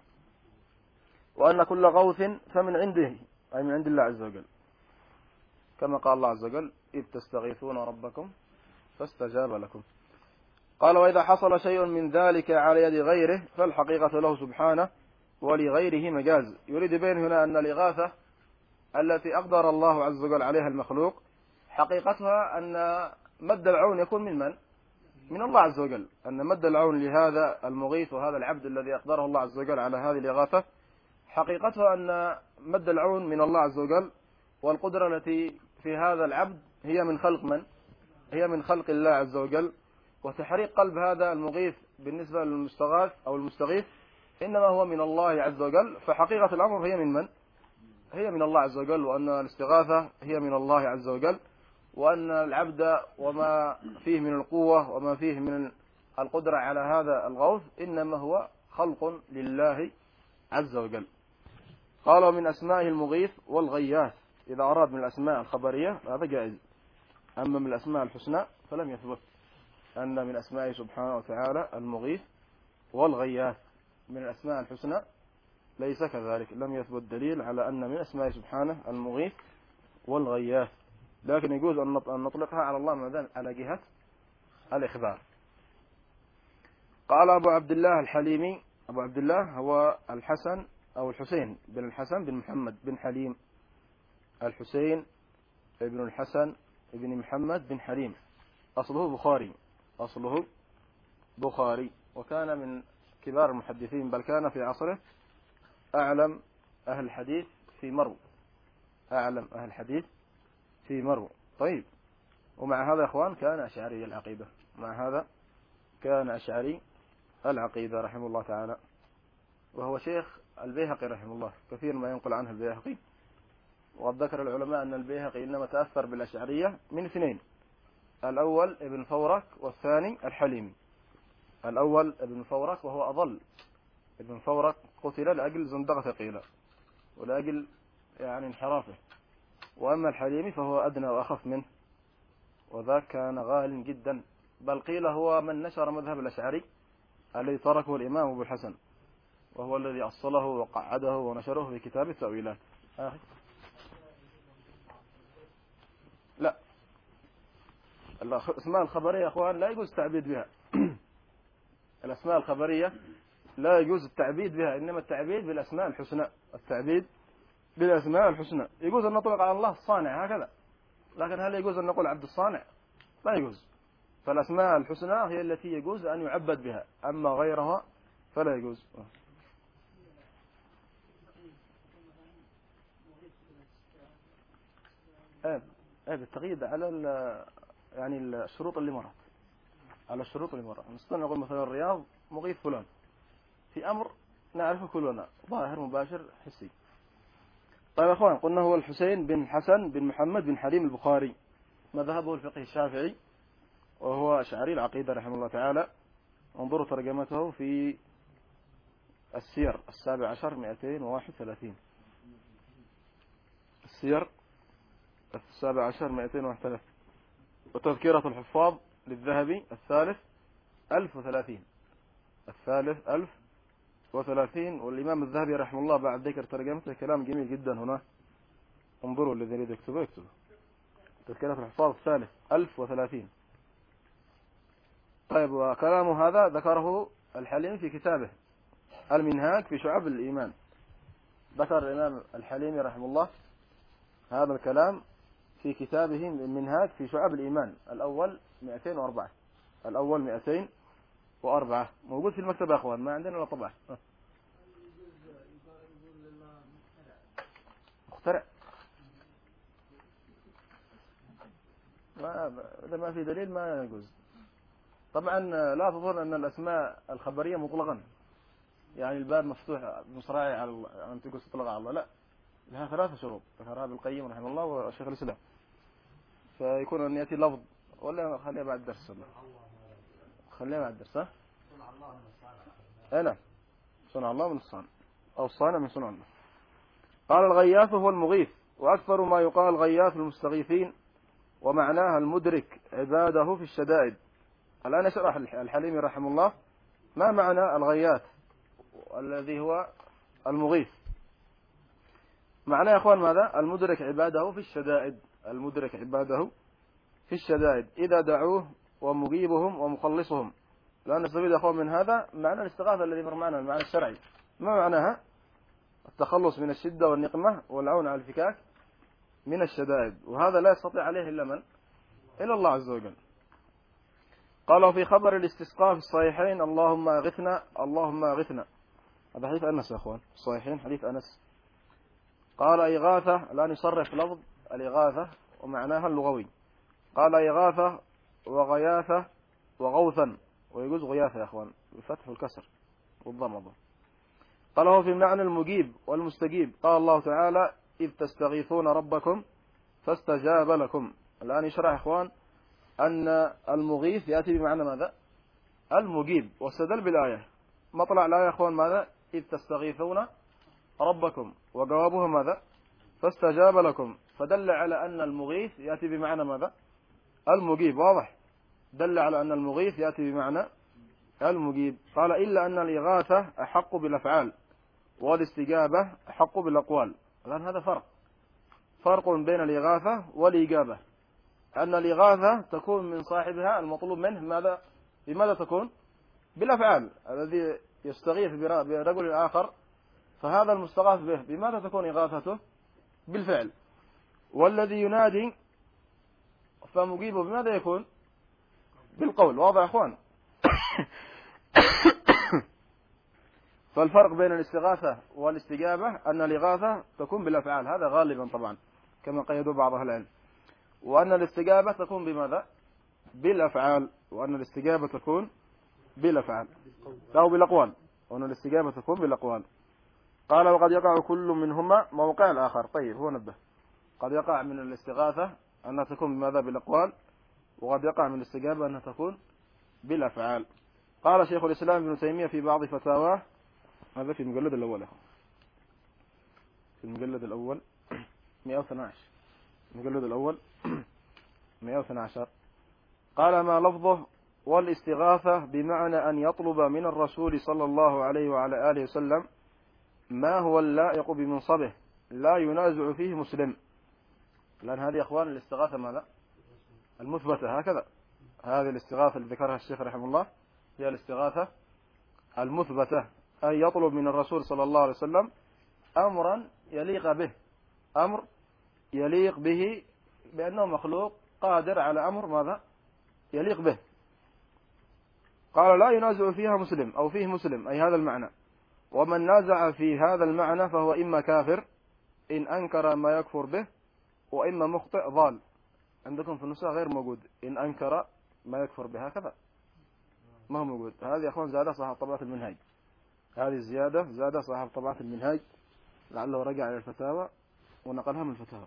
وأن كل غوث فمن عنده أي من عند الله عز وجل، كما قال الله عز وجل إذ تستغيثون ربكم فاستجاب لكم. قال وإذا حصل شيء من ذلك على يد غيره فالحقيقة له سبحانه ولغيره مجاز. يريد بين هنا أن الإغاثة التي أقدر الله عز وجل عليها المخلوق حقيقتها أن مد العون يكون من من؟ من الله عز وجل. أن مد العون لهذا المغيث وهذا العبد الذي أقدره الله عز وجل على هذه الإغاثة حقيقتها أن مد العون من الله عز وجل، والقدرة التي في هذا العبد هي من خلق من؟ هي من خلق الله عز وجل. وتحريق قلب هذا المغيث بالنسبة للمستغاث أو المستغيث إنما هو من الله عز وجل. فحقيقة الأمر هي من من؟ هي من الله عز وجل، وأن الاستغاثة هي من الله عز وجل، وأن العبد وما فيه من القوة وما فيه من القدرة على هذا الغوث إنما هو خلق لله عز وجل. قال من أسمائه المغيث والغياث إذا أراد من الأسماء الخبرية هذا جائز، أما من الأسماء الحسنى فلم يثبت أن من أسمائه سبحانه وتعالى المغيث والغياث. من الأسماء الحسنى ليس كذلك، لم يثبت دليل على أن من أسمائه سبحانه المغيث والغياث، لكن يجوز أن نطلقها على الله على جهة الإخبار. قال أبو عبد الله الحليمي، أبو عبد الله هو الحسن أو الحسين بن الحسن بن محمد بن حليم، الحسين ابن الحسن ابن محمد بن حليم، أصله بخاري، أصله بخاري، وكان من كبار المحدثين، بل كان في عصره أعلم أهل الحديث في مرو، أعلم أهل الحديث في مرو. طيب، ومع هذا يا أخوان كان أشعري العقيدة، مع هذا كان أشعري العقيدة رحمه الله تعالى، وهو شيخ البيهقي رحمه الله، كثير ما ينقل عنه البيهقي. وقد ذكر العلماء أن البيهقي إنما تأثر بالأشعرية من اثنين، الأول ابن فورك والثاني الحليمي. الأول ابن فورك وهو أضل، ابن فورك قتل لأجل زندقة قيل ولأجل يعني انحرافه، وأما الحليمي فهو أدنى وأخف منه، وذاك كان غال جدا، بل قيل هو من نشر مذهب الأشعري الذي تركه الإمام أبو الحسن، وهو الذي أصله وقعده ونشره في كتاب التأويلات. آه. لا، الأسماء الخبرية يا أخوان لا يجوز التعبيد بها. الأسماء الخبرية لا يجوز التعبيد بها، إنما التعبيد بالأسماء الحسنى، التعبيد بالأسماء الحسنى. يجوز أن نطلق على الله الصانع هكذا، لكن هل يجوز أن نقول عبد الصانع؟ لا يجوز، فالأسماء الحسنى هي التي يجوز أن يعبد بها، أما غيرها فلا يجوز. ايه ايه بالتقييد على يعني الشروط اللي مرت، على الشروط اللي مرت. نستطيع نقول مثلا الرياض مغيث فلان في أمر نعرفه كلنا، ظاهر مباشر حسي. طيب يا أخوان، قلنا هو الحسين بن حسن بن محمد بن حليم البخاري، مذهبه الفقه الشافعي، وهو أشعري العقيدة رحمه الله تعالى. انظروا ترجمته في السير السابع عشر مئتين وواحد وثلاثين، السير السابع عشر مئتين وواحد وثلاثين. وتذكرة الحفاظ للذهبي الثالث ألف وثلاثين، الثالث ألف وثلاثين. والإمام الذهبي رحمه الله بعد ذكر ترجمته كلام جميل جدا هنا، انظروا الذي يريد يكتبه يكتبه. تذكرة الحفاظ الثالث ألف وثلاثين. طيب، وكلامه هذا ذكره الحليمي في كتابه المنهاج في شعب الإيمان. ذكر الإمام الحليمي رحمه الله هذا الكلام في كتابه المنهاج في شعب الإيمان، الأول مئتين وأربعة، الأول مئتين وأربعة، موجود في المكتبة يا أخوان، ما عندنا ولا طبعة. مخترع، ما إذا ما في دليل ما يجوز. طبعا لا تظن أن الأسماء الخبرية مطلقا، يعني الباب مفتوح مصراعي على أن تقول تطلق على الله، لا، لها ثلاثة شروط ذكرها ابن القيم رحمه الله وشيخ الإسلام. فيكون أن يأتي لفظ، ولا خليها بعد الدرس، خليها بعد الدرس. ها؟ أنا صنع الله من الصانع، أو الصانع من صنع الله. قال الغياث هو المغيث، وأكثر ما يقال غياث المستغيثين، ومعناها المدرك عباده في الشدائد. الآن يشرح الحليمي رحمه الله ما معنى الغياث الذي هو المغيث. معناه يا أخوان ماذا؟ المدرك عباده في الشدائد، المدرك عباده في الشدائد إذا دعوه ومجيبهم ومخلصهم. لأن نستفيد يا أخوان من هذا معنى الاستغاثة الذي مر معنا، المعنى الشرعي. ما معناها؟ التخلص من الشدة والنقمة والعون على الفكاك من الشدائد، وهذا لا يستطيع عليه إلا من؟ إلا الله عز وجل. قالوا في خبر الاستسقاء في الصحيحين اللهم أغثنا اللهم أغثنا، هذا حديث أنس يا أخوان، الصحيحين حديث أنس. قال إغاثة، الآن يصرف لفظ الإغاثة ومعناها اللغوي. قال إغاثة وغياثة وغوثا، ويجوز غياثة يا أخوان بالفتح والكسر والضم. قال هو في معنى المجيب والمستجيب. قال الله تعالى إذ تستغيثون ربكم فاستجاب لكم. الآن يشرح يا أخوان أن المغيث يأتي بمعنى ماذا؟ المجيب، واستدل بالآية. مطلع الآية يا أخوان ماذا؟ إذ تستغيثون ربكم، وجوابه ماذا؟ فاستجاب لكم، فدل على أن المغيث يأتي بمعنى ماذا؟ المجيب. واضح؟ دل على أن المغيث يأتي بمعنى المجيب. قال إلا أن الإغاثة أحق بالأفعال والاستجابة أحق بالأقوال. الآن هذا فرق فرق بين الإغاثة والإجابة. أن الإغاثة تكون من صاحبها المطلوب منه ماذا؟ بماذا تكون؟ بالأفعال. الذي يستغيث برجل آخر فهذا المستغاث به بماذا تكون إغاثته؟ بالفعل. والذي ينادي فمجيبه بماذا يكون؟ بالقول. واضح يا أخوان؟ فالفرق بين الاستغاثة والاستجابة أن الإغاثة تكون بالأفعال، هذا غالبا طبعا كما قيدوا بعض أهل العلم، وأن الاستجابة تكون بماذا؟ بالأفعال، وأن الاستجابة تكون بالأفعال أو بالأقوال، وأن الاستجابة تكون بالأقوال. قال وقد يقع كل منهما موقع الآخر. طيب، هو نبه قد يقع من الاستغاثة أنها تكون بماذا؟ بالأقوال، وقد يقع من الاستجابة أنها تكون بالأفعال. قال شيخ الإسلام ابن تيمية في بعض فتاواه، هذا في المجلد الأول، في المجلد الأول مئة واثني عشر، المجلد الأول مئة واثني عشر. قال ما لفظه؟ والاستغاثة بمعنى أن يطلب من الرسول صلى الله عليه وعلى آله وسلم ما هو اللائق بمنصبه لا ينازع فيه مسلم. لأن هذه أخوان الاستغاثة ماذا؟ المثبتة، هكذا هذه الاستغاثة اللي ذكرها الشيخ رحمه الله هي الاستغاثة المثبتة، أي يطلب من الرسول صلى الله عليه وسلم أمرا يليق به، أمر يليق به بأنه مخلوق قادر على أمر ماذا؟ يليق به، قال لا ينازع فيها مسلم أو فيه مسلم أي هذا المعنى. ومن نازع في هذا المعنى فهو إما كافر إن أنكر ما يكفر به، وإما مخطئ ضال. عندكم في النسخة غير موجود إن أنكر ما يكفر به، هكذا ما هو موجود. هذه يا أخوان زادة صاحب طبعة المنهاج، هذه الزيادة زادة صاحب طبعة المنهاج، لعله رجع إلى الفتاوى ونقلها من الفتاوى.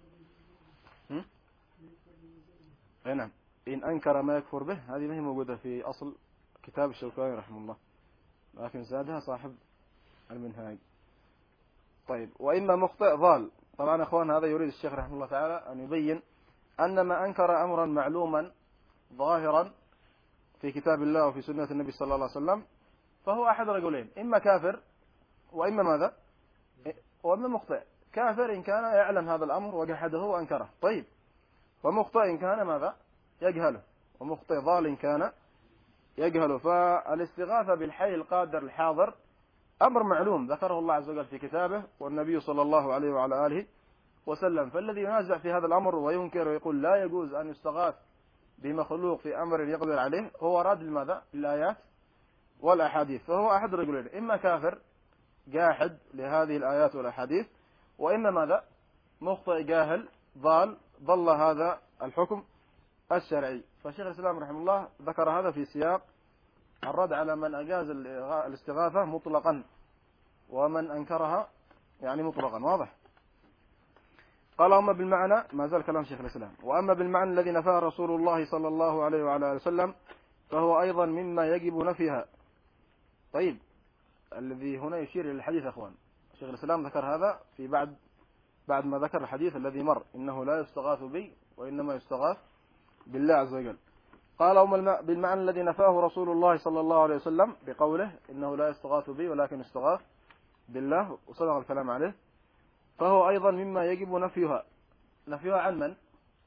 أي نعم، إن أنكر ما يكفر به هذه ما هي موجودة في أصل كتاب الشوكاني رحمه الله، لكن زادها صاحب المنهاج. طيب، وإما مخطئ ضال. طبعا أخوان هذا يريد الشيخ رحمه الله تعالى أن يبين أن ما أنكر أمرا معلوما ظاهرا في كتاب الله وفي سنة النبي صلى الله عليه وسلم فهو أحد رجلين، إما كافر وإما ماذا؟ وإما مخطئ. كافر إن كان يعلم هذا الأمر وجحده وأنكره، طيب، ومخطئ إن كان ماذا؟ يجهله، ومخطئ ضال إن كان يجهله. فالاستغاثة بالحي القادر الحاضر أمر معلوم ذكره الله عز وجل في كتابه والنبي صلى الله عليه وعلى آله وسلم. فالذي ينازع في هذا الأمر وينكر ويقول لا يجوز أن يستغاث بمخلوق في أمر يقدر عليه هو راد لماذا؟ الآيات والأحاديث. فهو أحد رجلين، إما كافر جاحد لهذه الآيات والأحاديث، وإما ماذا؟ مخطئ جاهل ضال ضل هذا الحكم الشرعي. فشيخ الإسلام رحمه الله ذكر هذا في سياق الرد على من أجاز الاستغاثة مطلقا ومن أنكرها يعني مطلقا. واضح؟ قال أما بالمعنى، ما زال كلام شيخ الإسلام، وأما بالمعنى الذي نفاه رسول الله صلى الله عليه وعلى آله وسلم فهو أيضا مما يجب نفيها. طيب، الذي هنا يشير إلى الحديث أخوان، شيخ الإسلام ذكر هذا في بعد بعد ما ذكر الحديث الذي مر إنه لا يستغاث بي وإنما يستغاث بالله عز وجل. قال أما بالمعنى الذي نفاه رسول الله صلى الله عليه وسلم بقوله إنه لا يستغاث بي ولكن يستغاث بالله، وصدق الكلام عليه، فهو أيضا مما يجب نفيها. نفيها عن من؟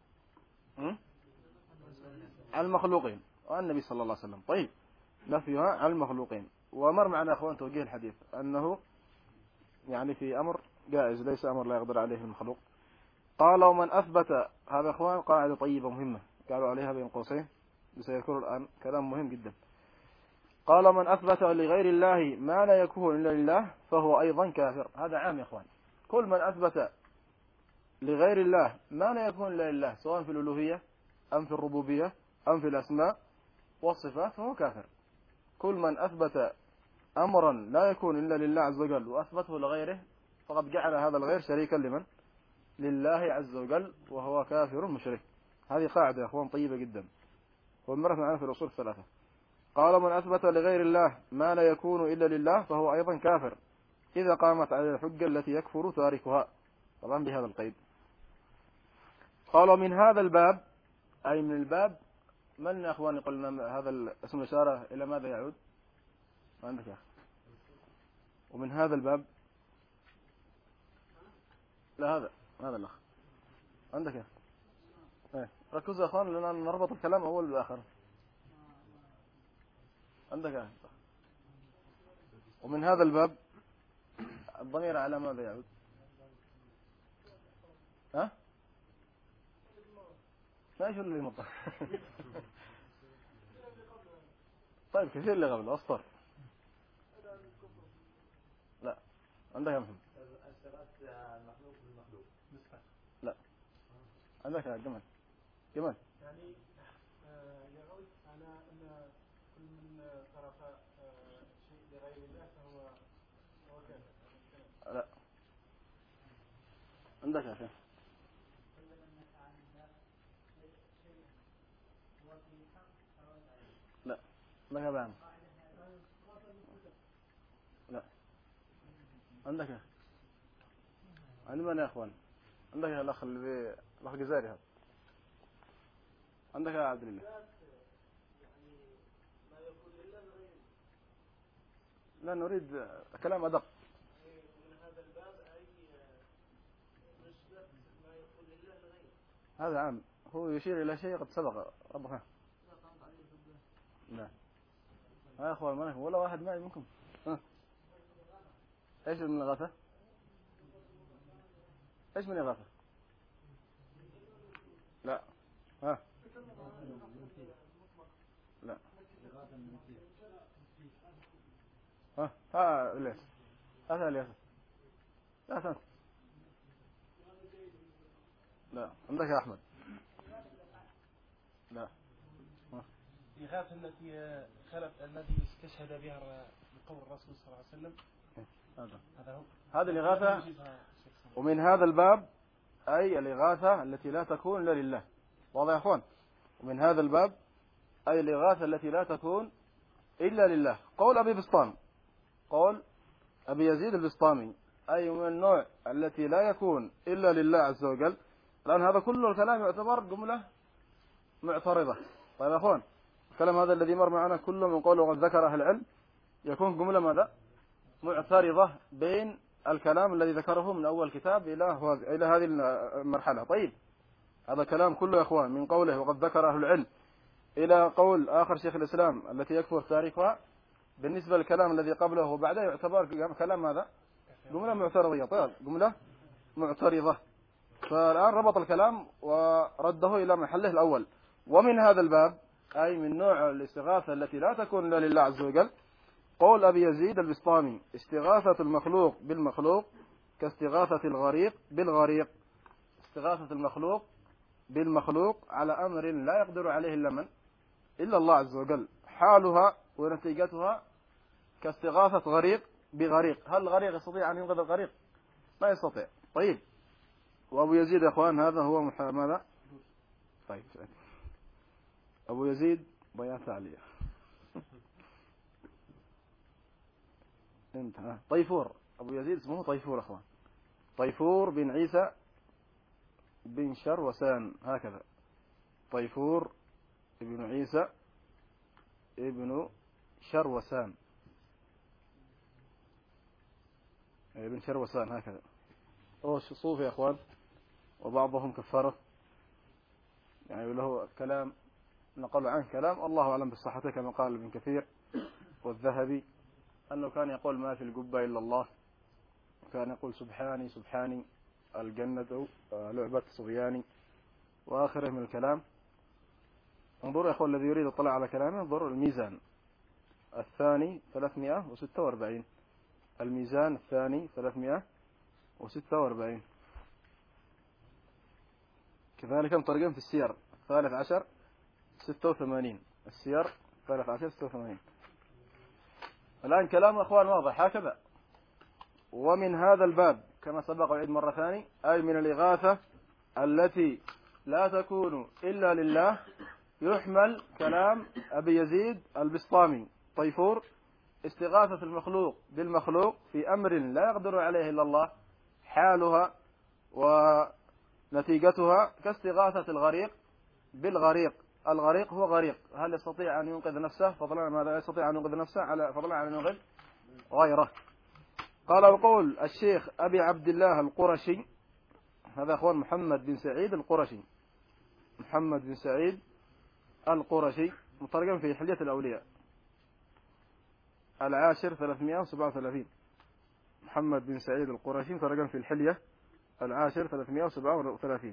عن المخلوقين والنبي صلى الله عليه وسلم. طيب، نفيها عن المخلوقين. ومر معنا أخوان توجيه الحديث أنه يعني في أمر جائز ليس أمر لا يقدر عليه المخلوق. قال ومن أثبت، هذا أخوان قاعدة طيبة مهمة قالوا عليها بين قوسين سيذكر الآن كلام مهم جدا. قال من أثبت لغير الله ما لا يكون إلا لله فهو أيضا كافر. هذا عام يا أخوان، كل من أثبت لغير الله ما لا يكون إلا لله سواء في الألوهية أم في الربوبية أم في الأسماء والصفات فهو كافر. كل من أثبت أمرا لا يكون إلا لله عز وجل وأثبته لغيره فقد جعل هذا الغير شريكا لمن؟ لله عز وجل، وهو كافر مشرك. هذه قاعدة يا أخوان طيبة جدا ومرت معنا في الأصول الثلاثة. قال من أثبت لغير الله ما لا يكون إلا لله فهو أيضا كافر إذا قامت على الحجة التي يكفر تاركها، طبعا بهذا القيد. قال من هذا الباب، أي من الباب، من يا أخواني قلنا هذا اسم الإشارة إلى ماذا يعود؟ ما عندك يا أخي؟ ومن هذا الباب، لا هذا هذا الأخ عندك يا أخي؟ ايه ركزوا يا أخوان لأن نربط الكلام أول بالآخر. عندك يا أخي؟ ومن هذا الباب الضمير على ماذا يعود؟ ها؟ ما ايش اللي مطلع؟ طيب كثير اللي قبل أسطر. لا عندك يا محمد؟ لا عندك يا جمال؟ جمال يعني يعود على أن كل من صرف شيء لغير الله فهو هو كافر. لا عندك يا أخي؟ لا عندك يا بعم؟ لا عندك يا أخي؟ عند من يا أخوان؟ عندك يا الأخ اللي الأخ الجزائري هذا؟ عندك يا عبد الله؟ لا نريد كلام أدق. هذا عام، هو يشير إلى شيء قد سبق ربنا. لا يا أخوان ما ولا واحد معي منكم. ها إيش من الغثة؟ إيش من الغثة؟ لا ها لا ها ها الياس هذا الياس لا سنت لا عندك يا أحمد لا الإغاثة التي خلف الذي استشهد بها بقول الرسول صلى الله عليه وسلم هذا هذا هو هذه الإغاثة. ومن هذا الباب أي الإغاثة التي لا تكون إلا لله. واضح يا أخوان؟ ومن هذا الباب أي الإغاثة التي لا تكون إلا لله. قول أبي بسطام قول أبي يزيد البسطامي أي من النوع التي لا يكون إلا لله عز وجل. الآن هذا كله الكلام يعتبر جملة معترضة. طيب يا أخوان الكلام هذا الذي مر معنا كله من قوله وقد ذكر أهل العلم يكون جملة ماذا؟ معترضة بين الكلام الذي ذكره من أول كتاب إلى إلى هذه المرحلة. طيب هذا كلام كله يا أخوان من قوله وقد ذكر أهل العلم إلى قول آخر شيخ الإسلام التي يكفر تاريخها. بالنسبة للكلام الذي قبله وبعده يعتبر كلام ماذا؟ جملة معترضية. طيب جملة معترضة. فالآن ربط الكلام ورده إلى محله الأول. ومن هذا الباب أي من نوع الاستغاثة التي لا تكون إلا لله عز وجل قول أبي يزيد البسطامي استغاثة المخلوق بالمخلوق كاستغاثة الغريق بالغريق. استغاثة المخلوق بالمخلوق على أمر لا يقدر عليه إلا من؟ إلا الله عز وجل. حالها ونتيجتها كاستغاثة غريق بغريق. هل الغريق يستطيع أن ينقذ الغريق؟ ما يستطيع. طيب وأبو يزيد يا أخوان هذا هو مح... ماذا؟ طيب أبو يزيد بيات عليه انت طيفور. أبو يزيد اسمه طيفور أخوان. طيفور بن عيسى بن شروسان هكذا. طيفور ابن عيسى ابن شروسان ابن شروسان هكذا. هو صوفي يا أخوان وبعضهم كفره يعني له كلام نقل عنه كلام الله أعلم بالصحة كما قال ابن كثير والذهبي أنه كان يقول ما في القبة إلا الله. وكان يقول سبحاني سبحاني الجنة لعبة صبياني وآخره من الكلام. انظروا يا أخوان الذي يريد الطلاع على كلامه انظروا الميزان الثاني ثلاثمائة وستة وأربعين. الميزان الثاني ثلاثمائة وستة وأربعين. كذلك مترجم في السير الثالث عشر ستة وثمانين. السير الثالث عشر ستة وثمانين. الآن كلام أخوان واضح هكذا. ومن هذا الباب كما سبق وعيد مرة ثانية أي من الإغاثة التي لا تكون إلا لله يحمل كلام أبي يزيد البسطامي طيفور استغاثة المخلوق بالمخلوق في أمر لا يقدر عليه إلا الله. حالها ونتيجتها كاستغاثة الغريق بالغريق. الغريق هو غريق هل يستطيع أن ينقذ نفسه فضلا ماذا يستطيع أن ينقذ نفسه على فضلا عن أن ينقذ غيره. قال وقول الشيخ أبي عبد الله القرشي هذا أخوان محمد بن سعيد القرشي. محمد بن سعيد القرشي مترجم في حلية الأولياء العاشر ثلاثمائة وسبعة وثلاثين. محمد بن سعيد القرشي مترجم في الحلية العاشر ثلاثمائة وسبعة وثلاثين.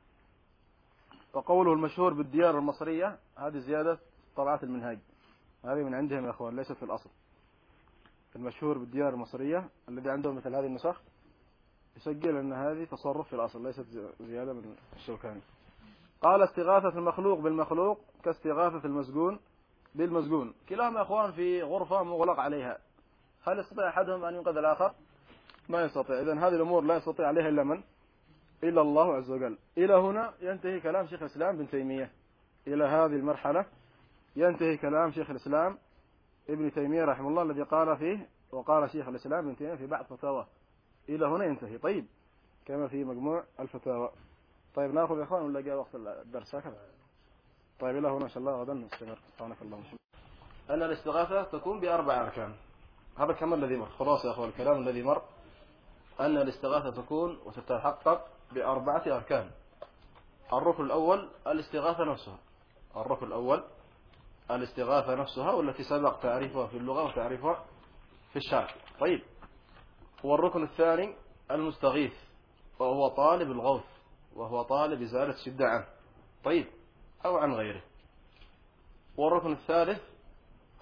وقوله المشهور بالديار المصرية هذه زيادة طبعات المنهاج هذه من عندهم يا أخوان ليست في الأصل. المشهور بالديار المصرية الذي عندهم مثل هذه النسخ يسجل أن هذه تصرف في الأصل ليست زيادة من الشوكاني. قال استغاثة المخلوق بالمخلوق كاستغاثة المسجون بالمسجون. كلاهما يا أخوان في غرفة مغلق عليها. هل يستطيع أحدهم أن ينقذ الآخر؟ ما يستطيع. إذن هذه الأمور لا يستطيع عليها إلا من؟ إلا الله عز وجل. إلى هنا ينتهي كلام شيخ الإسلام ابن تيمية. إلى هذه المرحلة ينتهي كلام شيخ الإسلام ابن تيمية رحمه الله الذي قال فيه وقال شيخ الإسلام ابن تيمية في بعض فتاوى. إلى هنا ينتهي. طيب كما في مجموع الفتاوى. طيب نأخذ يا إخوان ولا جاء وقت الدرس هكذا؟ طيب إلى هنا إن شاء الله غدا نستمر. سبحانك اللهم وبحمدك. أن الاستغاثة تكون بأربع أركان. هذا كما الذي مر. خلاص يا أخوان الكلام الذي مر أن الاستغاثة تكون وتتحقق بأربعة أركان. الركن الأول الاستغاثة نفسها. الركن الأول الاستغاثة نفسها والتي سبق تعريفها في اللغة وتعريفها في الشرع. طيب والركن الثاني المستغيث وهو طالب الغوث وهو طالب إزالة شدة عنه طيب أو عن غيره. والركن الثالث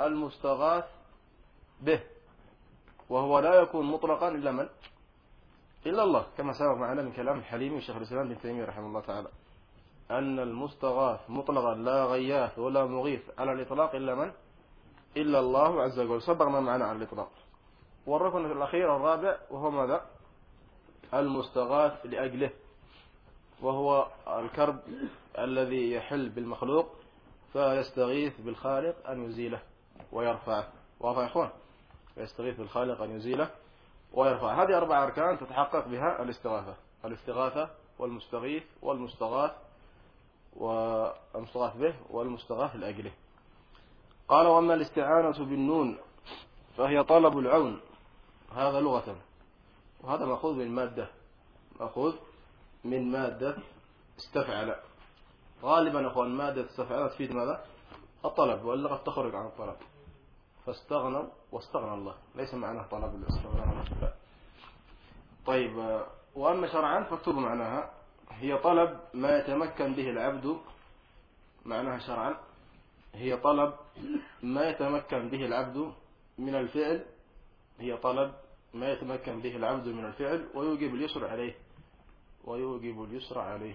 المستغاث به، وهو لا يكون مطلقا إلا من؟ إلا الله، كما سبق معنا من كلام الحليمي وشيخ الإسلام بن تيمية رحمه الله تعالى أن المستغاث مطلقا لا غياث ولا مغيث على الإطلاق إلا من؟ إلا الله عز وجل، سبقنا معنا على الإطلاق. والركن الأخير الرابع وهو ماذا؟ المستغاث لأجله، وهو الكرب الذي يحل بالمخلوق فيستغيث بالخالق أن يزيله ويرفعه. واضح يا إخوان؟ يستغيث بالخالق أن يزيله ويرفعه. هذه أربع أركان تتحقق بها الاستغاثة: الاستغاثة والمستغيث والمستغاث والمستغاث به والمستغاث لأجله. قال: وأما الاستعانة بالنون فهي طلب العون، هذا لغة، وهذا مأخوذ من مادة مأخوذ من مادة استفعل. غالبا أخوان مادة استفعل تفيد ماذا؟ الطلب، وإلا قد تخرج عن الطلب. فاستغنوا واستغنى الله، ليس معناه طلب الاستغناء. طيب، وأما شرعا فاكتبوا معناها: هي طلب ما يتمكن به العبد. معناها شرعا هي طلب ما يتمكن به العبد من الفعل هي طلب ما يتمكن به العبد من الفعل ويوجب اليسر عليه ويوجب اليسر عليه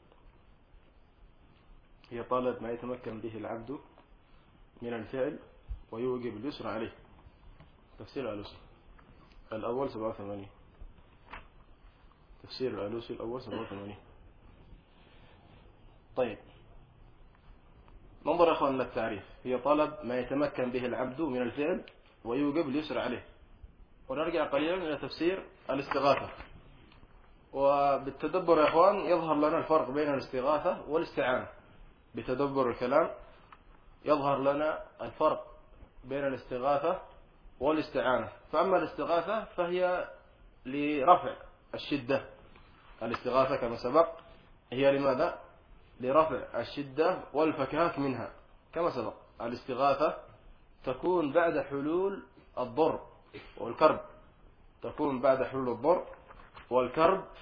هي طلب ما يتمكن به العبد من الفعل ويوجب اليسر عليه. تفسير الألوسي الأول سبعة وثمانين. تفسير الألوسي الأول سبعة وثمانين. طيب، ننظر يا أخواننا التعريف: هي طلب ما يتمكن به العبد من الفعل ويوجب اليسر عليه. ونرجع قليلا إلى تفسير الاستغاثة. وبالتدبر يا أخوان يظهر لنا الفرق بين الاستغاثة والاستعانة. بتدبر الكلام يظهر لنا الفرق بين الاستغاثة والاستعانة. فأما الاستغاثة فهي لرفع الشدة. الاستغاثة كما سبق هي لماذا؟ لرفع الشدة والفكاك منها. كما سبق الاستغاثة تكون بعد حلول الضر والكرب تكون بعد حلول الضر والكرب